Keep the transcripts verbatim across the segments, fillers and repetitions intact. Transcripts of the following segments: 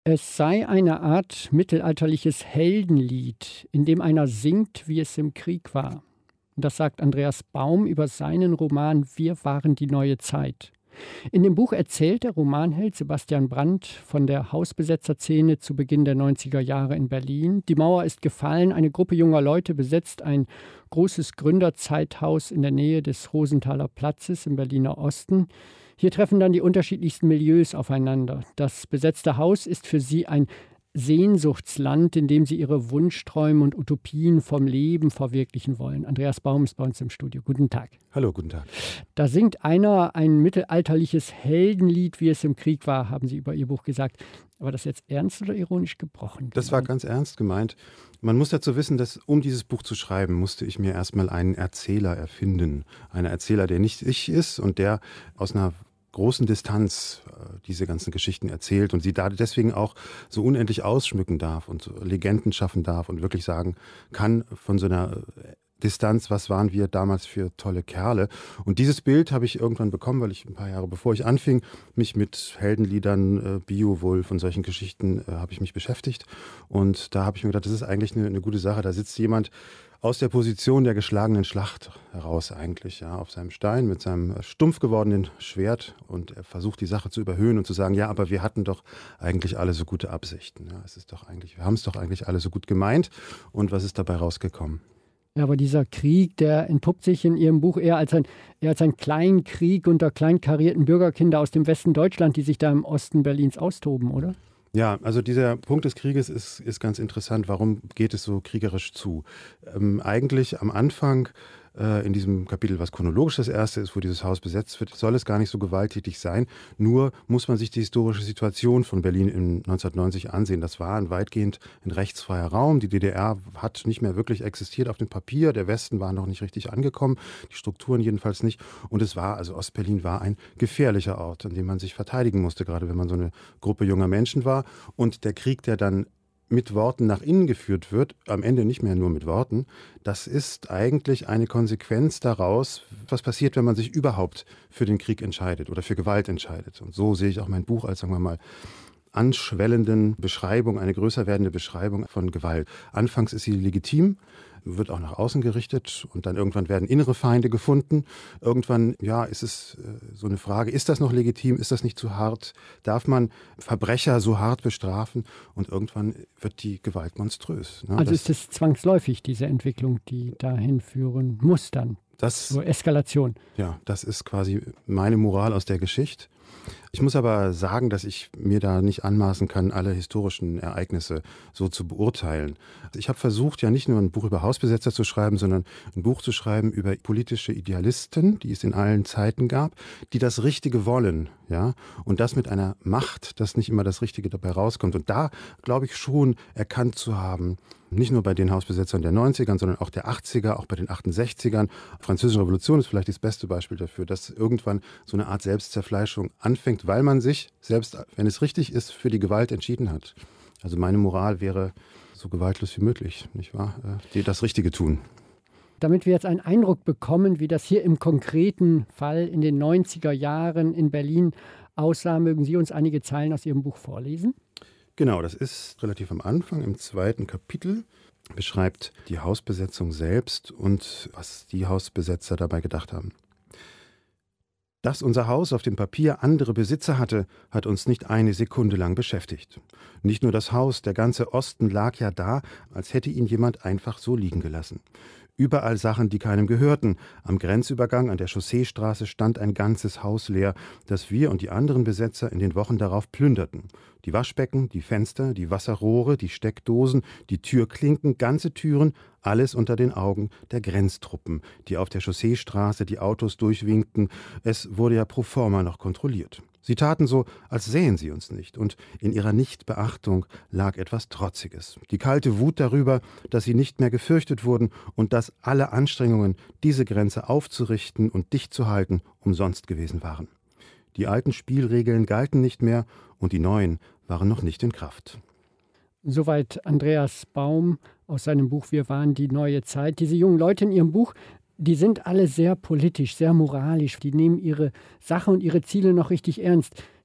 Es sei eine Art mittelalterliches Heldenlied, in dem einer singt, wie es im Krieg war. Und das sagt Andreas Baum über seinen Roman Wir waren die neue Zeit. In dem Buch erzählt der Romanheld Sebastian Brandt von der Hausbesetzerszene zu Beginn der neunziger Jahre in Berlin. Die Mauer ist gefallen, eine Gruppe junger Leute besetzt ein großes Gründerzeithaus in der Nähe des Rosenthaler Platzes im Berliner Osten. Hier treffen dann die unterschiedlichsten Milieus aufeinander. Das besetzte Haus ist für sie ein Sehnsuchtsland, in dem sie ihre Wunschträume und Utopien vom Leben verwirklichen wollen. Andreas Baum ist bei uns im Studio. Guten Tag. Hallo, guten Tag. Da singt einer ein mittelalterliches Heldenlied, wie es im Krieg war, haben Sie über Ihr Buch gesagt. War das jetzt ernst oder ironisch gebrochen? Das war ganz ernst gemeint. Man muss dazu wissen, dass um dieses Buch zu schreiben, musste ich mir erstmal einen Erzähler erfinden. Einen Erzähler, der nicht ich ist und der aus einer großen Distanz äh, diese ganzen Geschichten erzählt und sie da deswegen auch so unendlich ausschmücken darf und so Legenden schaffen darf und wirklich sagen kann von so einer Distanz, was waren wir damals für tolle Kerle. Und dieses Bild habe ich irgendwann bekommen, weil ich ein paar Jahre bevor ich anfing, mich mit Heldenliedern, äh, Beowulf und solchen Geschichten äh, habe ich mich beschäftigt. Und da habe ich mir gedacht, das ist eigentlich eine, eine gute Sache. Da sitzt jemand aus der Position der geschlagenen Schlacht heraus eigentlich, ja, auf seinem Stein mit seinem stumpf gewordenen Schwert und er versucht die Sache zu überhöhen und zu sagen, ja, aber wir hatten doch eigentlich alle so gute Absichten. Ja, es ist doch eigentlich, wir haben es doch eigentlich alle so gut gemeint und was ist dabei rausgekommen? Ja, aber dieser Krieg, der entpuppt sich in Ihrem Buch eher als ein, eher als ein Kleinkrieg unter kleinkarierten Bürgerkinder aus dem Westen Deutschland, die sich da im Osten Berlins austoben, oder? Ja, also dieser Punkt des Krieges ist, ist ganz interessant. Warum geht es so kriegerisch zu? Ähm, eigentlich am Anfang äh, in diesem Kapitel, was chronologisch das erste ist, wo dieses Haus besetzt wird, soll es gar nicht so gewalttätig sein. Nur muss man sich die historische Situation von Berlin in neunzehnhundertneunzig ansehen. Das war ein weitgehend ein rechtsfreier Raum. Die D D R hat nicht mehr wirklich existiert auf dem Papier. Der Westen war noch nicht richtig angekommen, die Strukturen jedenfalls nicht. Und es war, also Ostberlin war ein gefährlicher Ort, an dem man sich verteidigen musste, gerade wenn man so eine Gruppe junger Menschen war. Und der Krieg, der dann mit Worten nach innen geführt wird, am Ende nicht mehr nur mit Worten, das ist eigentlich eine Konsequenz daraus, was passiert, wenn man sich überhaupt für den Krieg entscheidet oder für Gewalt entscheidet. Und so sehe ich auch mein Buch als, sagen wir mal, anschwellenden Beschreibung, eine größer werdende Beschreibung von Gewalt. Anfangs ist sie legitim, wird auch nach außen gerichtet und dann irgendwann werden innere Feinde gefunden. Irgendwann, ja, ist es äh, so eine Frage, ist das noch legitim, ist das nicht zu hart? Darf man Verbrecher so hart bestrafen? Und irgendwann wird die Gewalt monströs. Ne? Also das, ist es zwangsläufig, diese Entwicklung, die dahin führen muss dann? Das, so Eskalation. Ja, das ist quasi meine Moral aus der Geschichte. Ich muss aber sagen, dass ich mir da nicht anmaßen kann, alle historischen Ereignisse so zu beurteilen. Ich habe versucht, ja nicht nur ein Buch über Hausbesetzer zu schreiben, sondern ein Buch zu schreiben über politische Idealisten, die es in allen Zeiten gab, die das Richtige wollen, ja, und das mit einer Macht, dass nicht immer das Richtige dabei rauskommt. Und da glaube ich schon erkannt zu haben, nicht nur bei den Hausbesetzern der neunzigern, sondern auch der achtziger, auch bei den achtundsechzigern. Französische Revolution ist vielleicht das beste Beispiel dafür, dass irgendwann so eine Art Selbstzerfleischung anfängt, weil man sich, selbst wenn es richtig ist, für die Gewalt entschieden hat. Also meine Moral wäre, so gewaltlos wie möglich, nicht wahr? Die das Richtige tun. Damit wir jetzt einen Eindruck bekommen, wie das hier im konkreten Fall in den neunziger Jahren in Berlin aussah, mögen Sie uns einige Zeilen aus Ihrem Buch vorlesen? Genau, das ist relativ am Anfang, im zweiten Kapitel, beschreibt die Hausbesetzung selbst und was die Hausbesetzer dabei gedacht haben. Dass unser Haus auf dem Papier andere Besitzer hatte, hat uns nicht eine Sekunde lang beschäftigt. Nicht nur das Haus, der ganze Osten lag ja da, als hätte ihn jemand einfach so liegen gelassen. Überall Sachen, die keinem gehörten. Am Grenzübergang an der Chausseestraße stand ein ganzes Haus leer, das wir und die anderen Besetzer in den Wochen darauf plünderten. Die Waschbecken, die Fenster, die Wasserrohre, die Steckdosen, die Türklinken, ganze Türen, alles unter den Augen der Grenztruppen, die auf der Chausseestraße die Autos durchwinkten. Es wurde ja pro forma noch kontrolliert. Sie taten so, als sähen sie uns nicht, und in ihrer Nichtbeachtung lag etwas Trotziges. Die kalte Wut darüber, dass sie nicht mehr gefürchtet wurden und dass alle Anstrengungen, diese Grenze aufzurichten und dicht zu halten, umsonst gewesen waren. Die alten Spielregeln galten nicht mehr und die neuen waren noch nicht in Kraft. Soweit Andreas Baum aus seinem Buch Wir waren die neue Zeit. Diese jungen Leute in ihrem Buch, die sind alle sehr politisch, sehr moralisch. Die nehmen ihre Sache und ihre Ziele noch richtig ernst.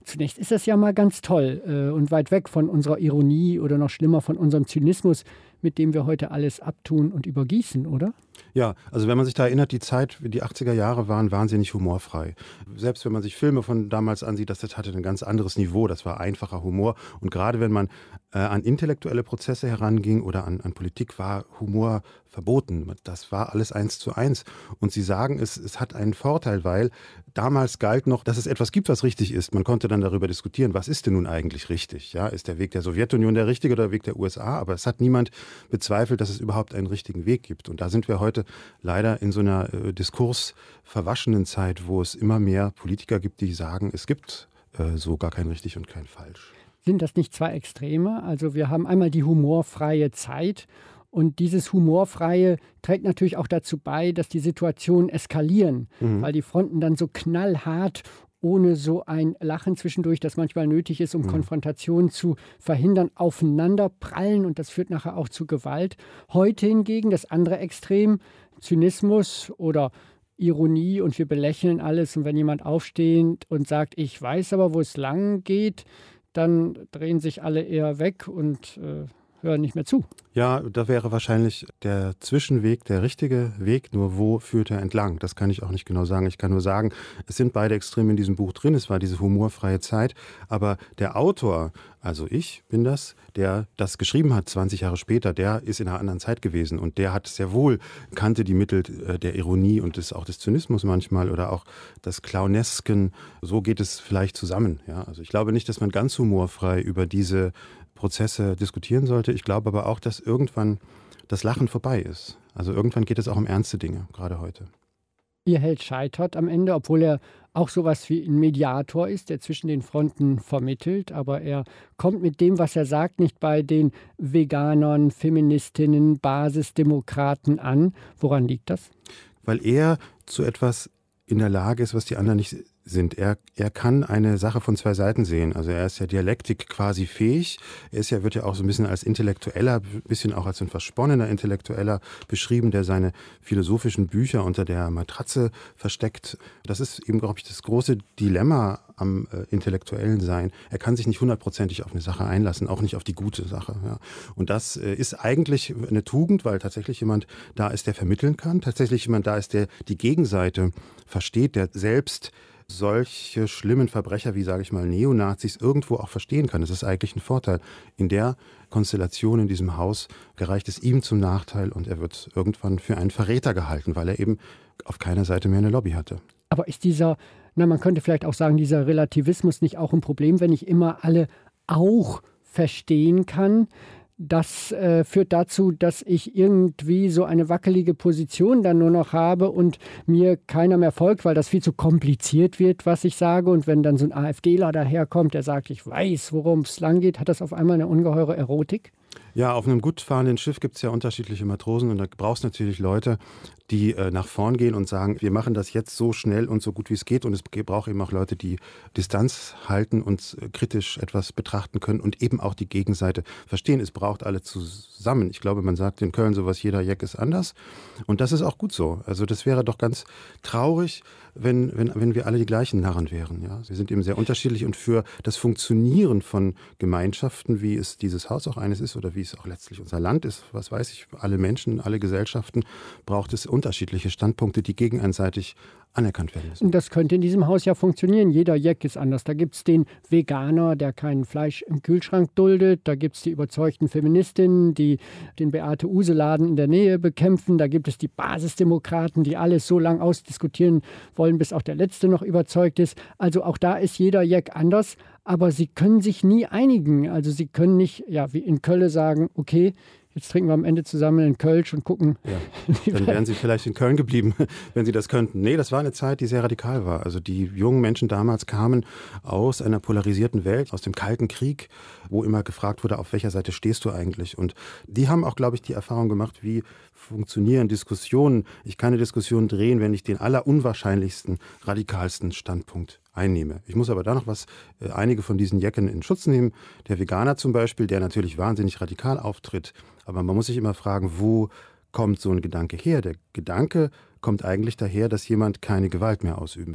Zunächst ist das ja mal ganz toll äh, und weit weg von unserer Ironie oder noch schlimmer von unserem Zynismus, mit dem wir heute alles abtun und übergießen, oder? Ja, also wenn man sich da erinnert, die Zeit, die achtziger Jahre waren wahnsinnig humorfrei. Selbst wenn man sich Filme von damals ansieht, das, das hatte ein ganz anderes Niveau, das war einfacher Humor. Und gerade wenn man äh, an intellektuelle Prozesse heranging oder an, an Politik, war Humor verboten. Das war alles eins zu eins. Und Sie sagen, es, es hat einen Vorteil, weil damals galt noch, dass es etwas gibt, was richtig ist. Man konnte dann darüber diskutieren, was ist denn nun eigentlich richtig? Ja, ist der Weg der Sowjetunion der richtige oder der Weg der U S A? Aber es hat niemand bezweifelt, dass es überhaupt einen richtigen Weg gibt. Und da sind wir heute leider in so einer äh, diskursverwaschenen Zeit, wo es immer mehr Politiker gibt, die sagen, es gibt äh, so gar kein richtig und kein falsch. Sind das nicht zwei Extreme? Also wir haben einmal die humorfreie Zeit und dieses Humorfreie trägt natürlich auch dazu bei, dass die Situationen eskalieren, mhm. weil die Fronten dann so knallhart ohne so ein Lachen zwischendurch, das manchmal nötig ist, um mhm. Konfrontationen zu verhindern, aufeinander prallen und das führt nachher auch zu Gewalt. Heute hingegen das andere Extrem, Zynismus oder Ironie und wir belächeln alles und wenn jemand aufsteht und sagt, ich weiß aber, wo es lang geht, dann drehen sich alle eher weg und äh, hören nicht mehr zu. Ja, da wäre wahrscheinlich der Zwischenweg der richtige Weg, nur wo führt er entlang? Das kann ich auch nicht genau sagen. Ich kann nur sagen, es sind beide Extreme in diesem Buch drin. Es war diese humorfreie Zeit, aber der Autor, also ich bin das, der das geschrieben hat zwanzig Jahre später, der ist in einer anderen Zeit gewesen und der hat sehr wohl, kannte die Mittel der Ironie und des, auch des Zynismus manchmal oder auch des Clownesken. So geht es vielleicht zusammen. Ja? Also ich glaube nicht, dass man ganz humorfrei über diese Prozesse diskutieren sollte. Ich glaube aber auch, dass irgendwann das Lachen vorbei ist. Also irgendwann geht es auch um ernste Dinge, gerade heute. Ihr Held scheitert am Ende, obwohl er auch sowas wie ein Mediator ist, der zwischen den Fronten vermittelt. Aber er kommt mit dem, was er sagt, nicht bei den Veganern, Feministinnen, Basisdemokraten an. Woran liegt das? Weil er zu etwas in der Lage ist, was die anderen nicht sind. Er, er kann eine Sache von zwei Seiten sehen. Also er ist ja Dialektik quasi fähig. Er ist ja, wird ja auch so ein bisschen als Intellektueller, ein bisschen auch als ein versponnener Intellektueller beschrieben, der seine philosophischen Bücher unter der Matratze versteckt. Das ist eben, glaube ich, das große Dilemma am äh, intellektuellen Sein. Er kann sich nicht hundertprozentig auf eine Sache einlassen, auch nicht auf die gute Sache. Ja. Und das äh, ist eigentlich eine Tugend, weil tatsächlich jemand da ist, der vermitteln kann. Tatsächlich jemand da ist, der die Gegenseite versteht, der selbst solche schlimmen Verbrecher wie, sage ich mal, Neonazis irgendwo auch verstehen kann. Das ist eigentlich ein Vorteil. In der Konstellation in diesem Haus gereicht es ihm zum Nachteil und er wird irgendwann für einen Verräter gehalten, weil er eben auf keiner Seite mehr eine Lobby hatte. Aber ist dieser, na man könnte vielleicht auch sagen, dieser Relativismus nicht auch ein Problem, wenn ich immer alle auch verstehen kann? Das äh, führt dazu, dass ich irgendwie so eine wackelige Position dann nur noch habe und mir keiner mehr folgt, weil das viel zu kompliziert wird, was ich sage. Und wenn dann so ein AfDler daherkommt, der sagt, ich weiß, worum es lang geht, hat das auf einmal eine ungeheure Erotik? Ja, auf einem gut fahrenden Schiff gibt es ja unterschiedliche Matrosen und da brauchst du natürlich Leute, die äh, nach vorn gehen und sagen, wir machen das jetzt so schnell und so gut wie es geht und es braucht eben auch Leute, die Distanz halten und äh, kritisch etwas betrachten können und eben auch die Gegenseite verstehen. Es braucht alle zusammen. Ich glaube, man sagt in Köln sowas, jeder Jeck ist anders und das ist auch gut so. Also das wäre doch ganz traurig, wenn, wenn, wenn wir alle die gleichen Narren wären. Ja? Wir sind eben sehr unterschiedlich und für das Funktionieren von Gemeinschaften, wie es dieses Haus auch eines ist oder wie es auch letztlich unser Land ist, was weiß ich, alle Menschen, alle Gesellschaften, braucht es unterschiedliche Standpunkte, die gegenseitig anerkannt werden müssen. Das könnte in diesem Haus ja funktionieren. Jeder Jeck ist anders. Da gibt es den Veganer, der kein Fleisch im Kühlschrank duldet. Da gibt es die überzeugten Feministinnen, die den Beate-Uhse-Laden in der Nähe bekämpfen. Da gibt es die Basisdemokraten, die alles so lang ausdiskutieren wollen, bis auch der Letzte noch überzeugt ist. Also auch da ist jeder Jeck anders. Aber sie können sich nie einigen. Also sie können nicht, ja, wie in Köln sagen, okay, jetzt trinken wir am Ende zusammen einen Kölsch und gucken. Ja, dann wären sie vielleicht in Köln geblieben, wenn sie das könnten. Nee, das war eine Zeit, die sehr radikal war. Also die jungen Menschen damals kamen aus einer polarisierten Welt, aus dem Kalten Krieg, wo immer gefragt wurde, auf welcher Seite stehst du eigentlich? Und die haben auch, glaube ich, die Erfahrung gemacht, wie funktionieren Diskussionen. Ich kann eine Diskussion drehen, wenn ich den allerunwahrscheinlichsten, radikalsten Standpunkt einnehme. Ich muss aber da noch was, äh, einige von diesen Jecken in Schutz nehmen. Der Veganer zum Beispiel, der natürlich wahnsinnig radikal auftritt. Aber man muss sich immer fragen, wo kommt so ein Gedanke her? Der Gedanke kommt eigentlich daher, dass jemand keine Gewalt mehr ausüben will.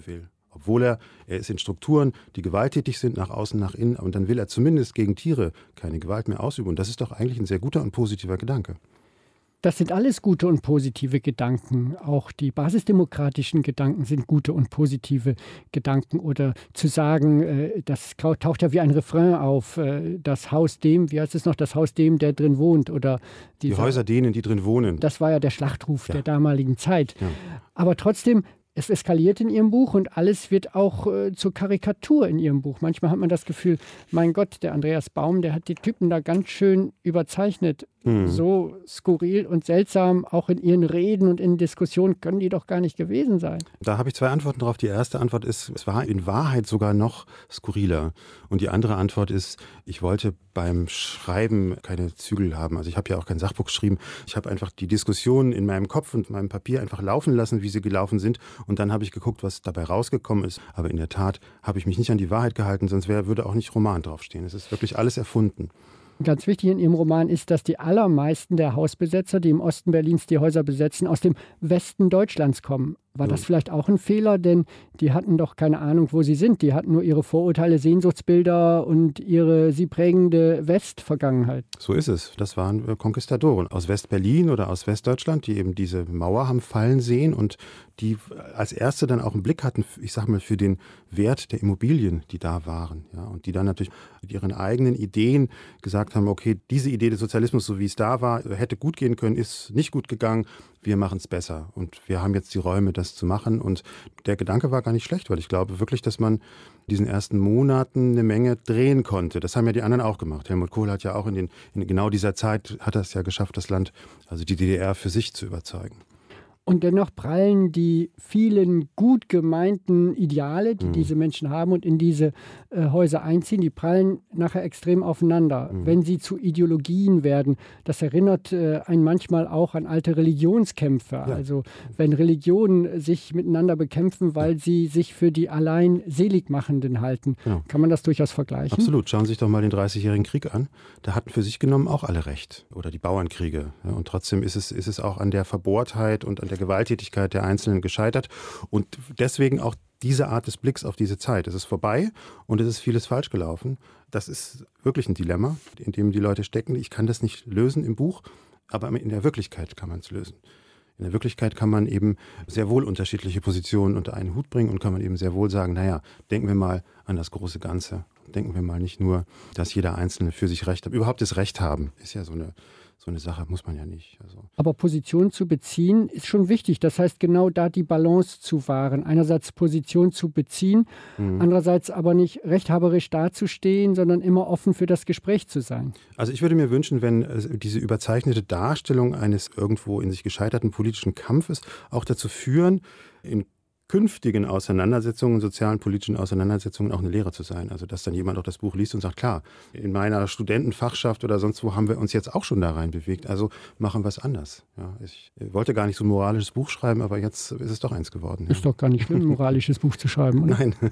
Obwohl er, er ist in Strukturen, die gewalttätig sind, nach außen, nach innen. Und dann will er zumindest gegen Tiere keine Gewalt mehr ausüben. Und das ist doch eigentlich ein sehr guter und positiver Gedanke. Das sind alles gute und positive Gedanken. Auch die basisdemokratischen Gedanken sind gute und positive Gedanken. Oder zu sagen, das taucht ja wie ein Refrain auf, das Haus dem, wie heißt es noch, das Haus dem, der drin wohnt. Oder dieser, die Häuser denen, die drin wohnen. Das war ja der Schlachtruf ja. der damaligen Zeit. Ja. Aber trotzdem, es eskaliert in Ihrem Buch und alles wird auch äh, zur Karikatur in Ihrem Buch. Manchmal hat man das Gefühl, mein Gott, der Andreas Baum, der hat die Typen da ganz schön überzeichnet. Mhm. So skurril und seltsam, auch in ihren Reden und in Diskussionen können die doch gar nicht gewesen sein. Da habe ich zwei Antworten drauf. Die erste Antwort ist, es war in Wahrheit sogar noch skurriler. Und die andere Antwort ist, ich wollte beim Schreiben keine Zügel haben. Also ich habe ja auch kein Sachbuch geschrieben. Ich habe einfach die Diskussionen in meinem Kopf und meinem Papier einfach laufen lassen, wie sie gelaufen sind. Und dann habe ich geguckt, was dabei rausgekommen ist. Aber in der Tat habe ich mich nicht an die Wahrheit gehalten, sonst wär, würde auch nicht Roman draufstehen. Es ist wirklich alles erfunden. Ganz wichtig in Ihrem Roman ist, dass die allermeisten der Hausbesetzer, die im Osten Berlins die Häuser besetzen, aus dem Westen Deutschlands kommen. War das vielleicht auch ein Fehler? Denn die hatten doch keine Ahnung, wo sie sind. Die hatten nur ihre Vorurteile, Sehnsuchtsbilder und ihre sie prägende Westvergangenheit. So ist es. Das waren Konquistadoren aus West-Berlin oder aus Westdeutschland, die eben diese Mauer haben fallen sehen und die als Erste dann auch einen Blick hatten, ich sag mal, für den Wert der Immobilien, die da waren. Ja, und die dann natürlich mit ihren eigenen Ideen gesagt haben, okay, diese Idee des Sozialismus, so wie es da war, hätte gut gehen können, ist nicht gut gegangen. Wir machen es besser und wir haben jetzt die Räume, das zu machen. Und der Gedanke war gar nicht schlecht, weil ich glaube wirklich, dass man in diesen ersten Monaten eine Menge drehen konnte. Das haben ja die anderen auch gemacht. Helmut Kohl hat ja auch in, den, in genau dieser Zeit, hat er es ja geschafft, das Land, also die D D R, für sich zu überzeugen. Und dennoch prallen die vielen gut gemeinten Ideale, die mhm. diese Menschen haben und in diese äh, Häuser einziehen, die prallen nachher extrem aufeinander. Mhm. Wenn sie zu Ideologien werden, das erinnert äh, einen manchmal auch an alte Religionskämpfe. Ja. Also wenn Religionen sich miteinander bekämpfen, weil ja. sie sich für die allein Seligmachenden halten, ja. kann man das durchaus vergleichen? Absolut. Schauen Sie sich doch mal den dreißigjährigen Krieg an. Da hatten für sich genommen auch alle recht. Oder die Bauernkriege. Ja, und trotzdem ist es, ist es auch an der Verbohrtheit und an der Gewalttätigkeit der Einzelnen gescheitert und deswegen auch diese Art des Blicks auf diese Zeit. Es ist vorbei und es ist vieles falsch gelaufen. Das ist wirklich ein Dilemma, in dem die Leute stecken. Ich kann das nicht lösen im Buch, aber in der Wirklichkeit kann man es lösen. In der Wirklichkeit kann man eben sehr wohl unterschiedliche Positionen unter einen Hut bringen und kann man eben sehr wohl sagen, naja, denken wir mal an das große Ganze. Denken wir mal nicht nur, dass jeder Einzelne für sich Recht hat. Überhaupt das Recht haben ist ja so eine So eine Sache muss man ja nicht. Also. Aber Position zu beziehen ist schon wichtig. Das heißt, genau da die Balance zu wahren. Einerseits Position zu beziehen, mhm. andererseits aber nicht rechthaberisch dazustehen, sondern immer offen für das Gespräch zu sein. Also ich würde mir wünschen, wenn diese überzeichnete Darstellung eines irgendwo in sich gescheiterten politischen Kampfes auch dazu führen, in künftigen Auseinandersetzungen, sozialen, politischen Auseinandersetzungen auch eine Lehre zu sein. Also dass dann jemand auch das Buch liest und sagt, klar, in meiner Studentenfachschaft oder sonst wo haben wir uns jetzt auch schon da rein bewegt, also machen wir es anders. Ja, ich wollte gar nicht so ein moralisches Buch schreiben, aber jetzt ist es doch eins geworden. Ja. Ist doch gar nicht schlimm, ein moralisches Buch zu schreiben, oder? Nein.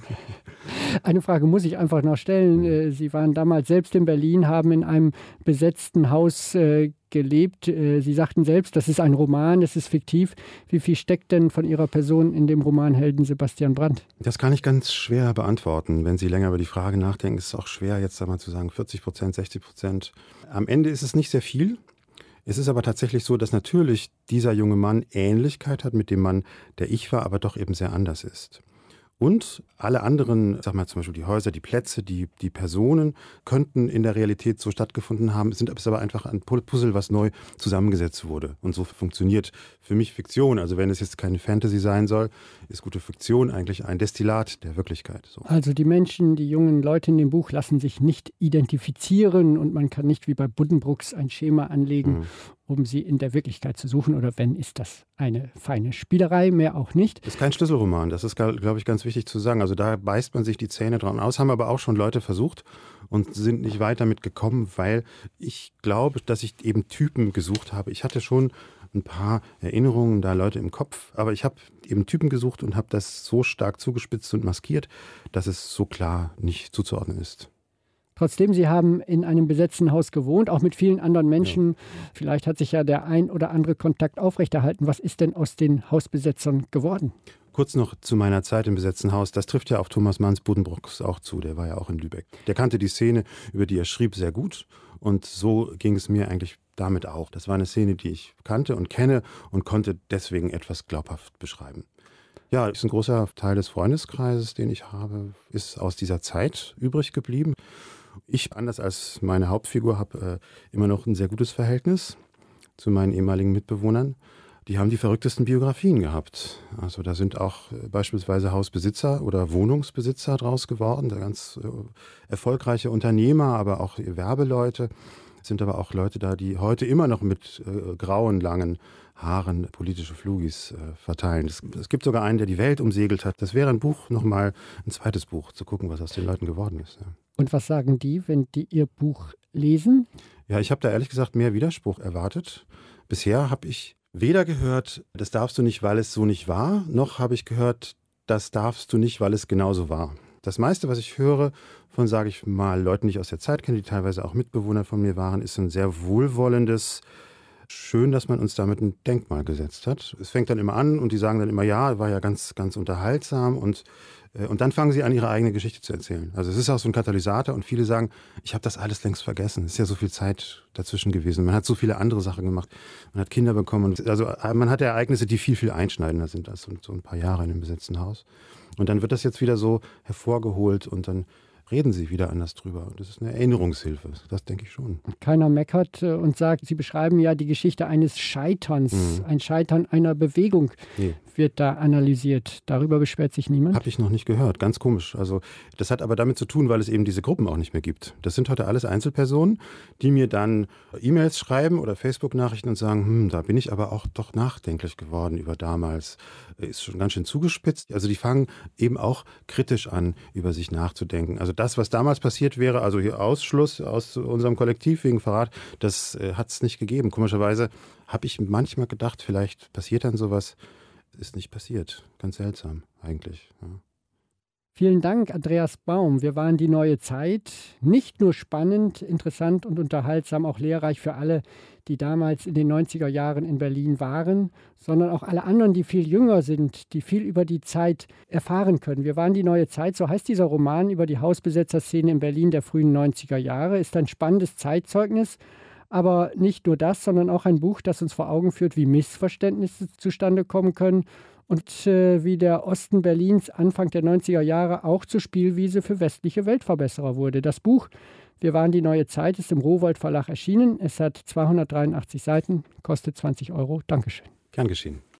Eine Frage muss ich einfach noch stellen. Sie waren damals selbst in Berlin, haben in einem besetzten Haus äh, gelebt. Sie sagten selbst, das ist ein Roman, es ist fiktiv. Wie viel steckt denn von Ihrer Person in dem Romanhelden Sebastian Brandt? Das kann ich ganz schwer beantworten. Wenn Sie länger über die Frage nachdenken, ist es auch schwer, jetzt einmal zu sagen, vierzig Prozent, sechzig Prozent. Am Ende ist es nicht sehr viel. Es ist aber tatsächlich so, dass natürlich dieser junge Mann Ähnlichkeit hat mit dem Mann, der ich war, aber doch eben sehr anders ist. Und alle anderen, sag mal zum Beispiel die Häuser, die Plätze, die, die Personen könnten in der Realität so stattgefunden haben, sind aber einfach ein Puzzle, was neu zusammengesetzt wurde. Und so funktioniert für mich Fiktion. Also wenn es jetzt keine Fantasy sein soll, ist gute Fiktion eigentlich ein Destillat der Wirklichkeit. So. Also die Menschen, die jungen Leute in dem Buch lassen sich nicht identifizieren und man kann nicht wie bei Buddenbrooks ein Schema anlegen, mhm. um sie in der Wirklichkeit zu suchen. Oder wenn, ist das eine feine Spielerei, mehr auch nicht. Das ist kein Schlüsselroman, das ist, glaube ich, ganz wichtig zu sagen. Also da beißt man sich die Zähne dran aus, haben aber auch schon Leute versucht und sind nicht weit damit gekommen, weil ich glaube, dass ich eben Typen gesucht habe. Ich hatte schon ein paar Erinnerungen, da Leute im Kopf, aber ich habe eben Typen gesucht und habe das so stark zugespitzt und maskiert, dass es so klar nicht zuzuordnen ist. Trotzdem, Sie haben in einem besetzten Haus gewohnt, auch mit vielen anderen Menschen. Ja. Vielleicht hat sich ja der ein oder andere Kontakt aufrechterhalten. Was ist denn aus den Hausbesetzern geworden? Kurz noch zu meiner Zeit im besetzten Haus. Das trifft ja auf Thomas Manns Buddenbrooks auch zu. Der war ja auch in Lübeck. Der kannte die Szene, über die er schrieb, sehr gut. Und so ging es mir eigentlich damit auch. Das war eine Szene, die ich kannte und kenne und konnte deswegen etwas glaubhaft beschreiben. Ja, ist ein großer Teil des Freundeskreises, den ich habe, ist aus dieser Zeit übrig geblieben. Ich, anders als meine Hauptfigur, habe äh, immer noch ein sehr gutes Verhältnis zu meinen ehemaligen Mitbewohnern. Die haben die verrücktesten Biografien gehabt. Also da sind auch äh, beispielsweise Hausbesitzer oder Wohnungsbesitzer draus geworden, ganz äh, erfolgreiche Unternehmer, aber auch Werbeleute. Es sind aber auch Leute da, die heute immer noch mit äh, grauen, langen Haaren politische Flugis äh, verteilen. Es, es gibt sogar einen, der die Welt umsegelt hat. Das wäre ein Buch, nochmal ein zweites Buch, zu gucken, was aus den Leuten geworden ist. Ja. Und was sagen die, wenn die ihr Buch lesen? Ja, ich habe da ehrlich gesagt mehr Widerspruch erwartet. Bisher habe ich weder gehört, das darfst du nicht, weil es so nicht war, noch habe ich gehört, das darfst du nicht, weil es genauso war. Das meiste, was ich höre von, sage ich mal, Leuten, die ich aus der Zeit kenne, die teilweise auch Mitbewohner von mir waren, ist ein sehr wohlwollendes, schön, dass man uns damit ein Denkmal gesetzt hat. Es fängt dann immer an und die sagen dann immer, ja, war ja ganz, ganz unterhaltsam und Und dann fangen sie an, ihre eigene Geschichte zu erzählen. Also es ist auch so ein Katalysator und viele sagen, ich habe das alles längst vergessen. Es ist ja so viel Zeit dazwischen gewesen. Man hat so viele andere Sachen gemacht. Man hat Kinder bekommen. Also man hat Ereignisse, die viel, viel einschneidender sind als so ein paar Jahre in einem besetzten Haus. Und dann wird das jetzt wieder so hervorgeholt und dann reden sie wieder anders drüber. Und das ist eine Erinnerungshilfe, das denke ich schon. Keiner meckert und sagt, Sie beschreiben ja die Geschichte eines Scheiterns. Mhm. Ein Scheitern einer Bewegung nee. wird da analysiert. Darüber beschwert sich niemand? Habe ich noch nicht gehört, ganz komisch. Also das hat aber damit zu tun, weil es eben diese Gruppen auch nicht mehr gibt. Das sind heute alles Einzelpersonen, die mir dann E-Mails schreiben oder Facebook-Nachrichten und sagen, hm, da bin ich aber auch doch nachdenklich geworden über damals. Ist schon ganz schön zugespitzt. Also die fangen eben auch kritisch an, über sich nachzudenken. Also das, was damals passiert wäre, also hier Ausschluss aus unserem Kollektiv wegen Verrat, das äh, hat es nicht gegeben. Komischerweise habe ich manchmal gedacht, vielleicht passiert dann sowas. Ist nicht passiert. Ganz seltsam eigentlich. Ja. Vielen Dank, Andreas Baum. Wir waren die neue Zeit. Nicht nur spannend, interessant und unterhaltsam, auch lehrreich für alle, die damals in den neunziger Jahren in Berlin waren, sondern auch alle anderen, die viel jünger sind, die viel über die Zeit erfahren können. Wir waren die neue Zeit, so heißt dieser Roman über die Hausbesetzerszene in Berlin der frühen neunziger Jahre, ist ein spannendes Zeitzeugnis. Aber nicht nur das, sondern auch ein Buch, das uns vor Augen führt, wie Missverständnisse zustande kommen können und äh, wie der Osten Berlins Anfang der neunziger Jahre auch zur Spielwiese für westliche Weltverbesserer wurde. Das Buch Wir waren die neue Zeit ist im Rowohlt Verlag erschienen. Es hat zweihundertdreiundachtzig Seiten, kostet zwanzig Euro. Dankeschön. Gern geschehen.